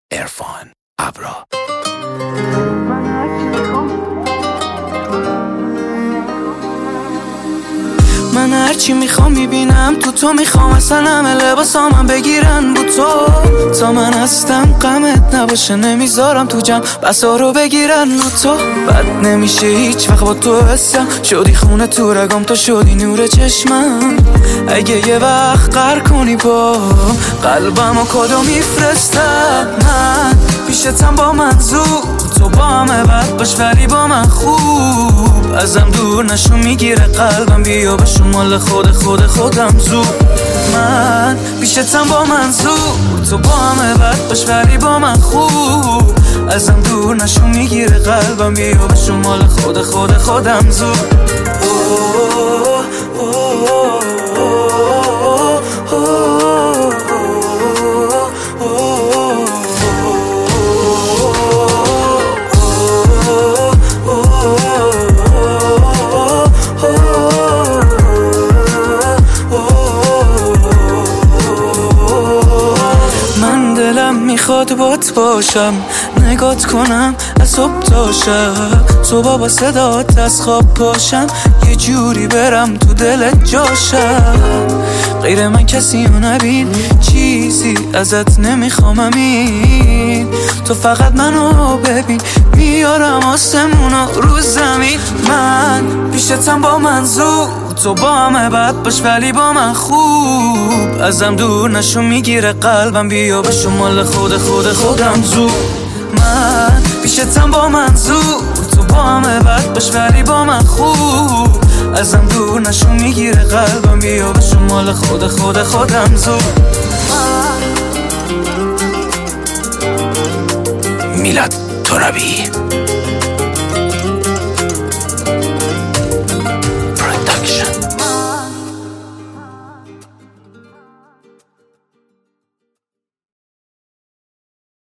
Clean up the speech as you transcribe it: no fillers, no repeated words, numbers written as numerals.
عرفان ابرا. من هرچی میخوام میبینم تو میخوام اصلا همه لباسامم بگیرن بو تو. تا من هستم غمت نباشه نمیذارم تو جمع بسا رو بگیرن بو تو. بد نمیشه هیچ وقت با تو حسم شدی خونه تو رگام تو شدی نور چشمم. اگه یه وقت قهر کنی با قلبم و کدو میفرستم. من پیشتم با منظور تو با همه بد باش ولی با من خوب. ازم دور نشو میگیره قلبم بیا بشو مال خودم زود. من پیشتم با منظور تو با همه بد باش ولی با من خوب. ازم دور نشو میگیره قلبم بیا بشو مال خودم زود. میخواد بات باشم نگات کنم از صبح تا شب. صبح با صدات از خواب پاشم یه جوری برم تو دلت جاشم. غیر من کسی رو نبین چیزی ازت نمیخوام امین. تو فقط منو ببین میارم آسمونا رو زمین. من پیشتم با منظور تو با همه بد باش ولی با من خوب. ازم دور نشو میگیره قلبم بیا بشو مال خودم زود. من پیشتم با منظور تو با همه بد باش ولی با من خوب. ازم دور نشو میگیره قلبم بیا بشو مال خودم زود. میلاد ترابی.